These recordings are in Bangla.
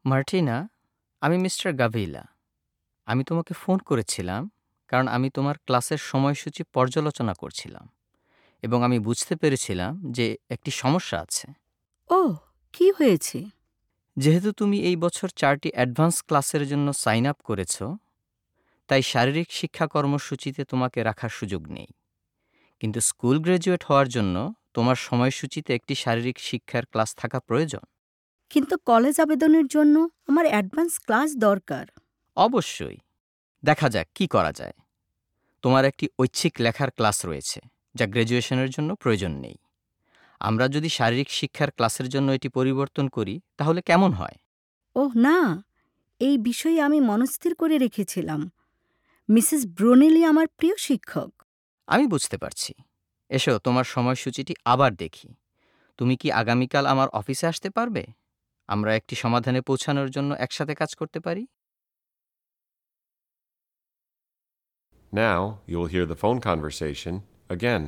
মার্টিনা, আমি মিস্টার গাভিলা। আমি তোমাকে ফোন করেছিলাম কারণ আমি তোমার ক্লাসের সময়সূচি পর্যালোচনা করছিলাম এবং আমি বুঝতে পেরেছিলাম যে একটি সমস্যা আছে। ওহ, কি হয়েছে? যেহেতু তুমি এই বছর 4টি অ্যাডভান্স ক্লাসের জন্য সাইন আপ করেছ, তাই শারীরিক শিক্ষা কর্মসূচিতে তোমাকে রাখার সুযোগ নেই। কিন্তু স্কুল গ্র্যাজুয়েট হওয়ার জন্য তোমার সময়সূচিতে একটি শারীরিক শিক্ষার ক্লাস থাকা প্রয়োজন। কিন্তু কলেজ আবেদনের জন্য আমার অ্যাডভান্স ক্লাস দরকার। অবশ্যই। দেখা যাক কি করা যায়। তোমার একটি ঐচ্ছিক লেখার ক্লাস রয়েছে, যা গ্র্যাজুয়েশনের জন্য প্রয়োজন নেই। আমরা যদি শারীরিক শিক্ষার ক্লাসের জন্য এটি পরিবর্তন করি, তাহলে কেমন হয়? ওহ না, এই বিষয়ে আমি মনস্থির করে রেখেছিলাম। মিসেস ব্রুনেলি আমার প্রিয় শিক্ষক। আমি বুঝতে পারছি। এসো, তোমার সময়সূচিটি আবার দেখি। তুমি কি আগামীকাল আমার অফিসে আসতে পারবে? আমরা একটি সমাধানে পৌঁছানোর জন্য একসাথে কাজ করতে পারি। Now you'll hear the phone conversation again.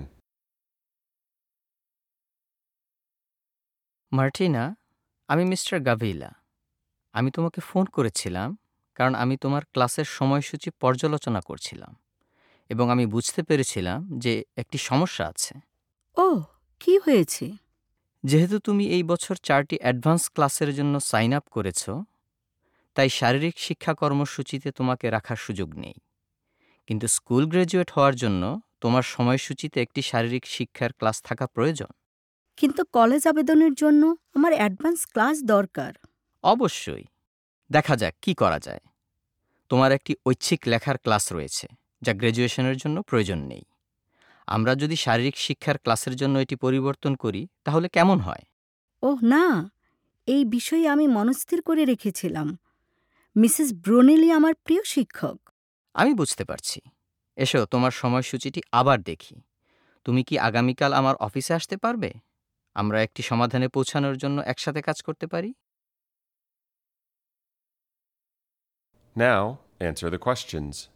Martina, আমি মিস্টার গাভিলা। আমি তোমাকে ফোন করেছিলাম কারণ আমি তোমার ক্লাসের সময়সূচি পর্যালোচনা করছিলাম এবং আমি বুঝতে পেরেছিলাম যে একটি সমস্যা আছে। ওহ, কি হয়েছে? যেহেতু তুমি এই বছর 4টি অ্যাডভান্স ক্লাসের জন্য সাইন আপ করেছ, তাই শারীরিক শিক্ষা কর্মসূচিতে তোমাকে রাখার সুযোগ নেই। কিন্তু স্কুল গ্র্যাজুয়েট হওয়ার জন্য তোমার সময়সূচিতে একটি শারীরিক শিক্ষার ক্লাস থাকা প্রয়োজন। কিন্তু কলেজ আবেদনের জন্য আমার অ্যাডভান্স ক্লাস দরকার। অবশ্যই। দেখা যাক কি করা যায়। তোমার একটি ঐচ্ছিক লেখার ক্লাস রয়েছে, যা গ্র্যাজুয়েশনের জন্য প্রয়োজন নেই। আমরা যদি শারীরিক শিক্ষার ক্লাসের জন্য এটি পরিবর্তন করি, তাহলে কেমন হয়? ওহ না, এই বিষয়ে আমি মনস্থির করে রেখেছিলাম। মিসেস ব্রুনেলি আমার প্রিয় শিক্ষক। আমি বুঝতে পারছি। এসো, তোমার সময়সূচিটি আবার দেখি। তুমি কি আগামীকাল আমার অফিসে আসতে পারবে? আমরা একটি সমাধানে পৌঁছানোর জন্য একসাথে কাজ করতে পারি। Now answer the questions.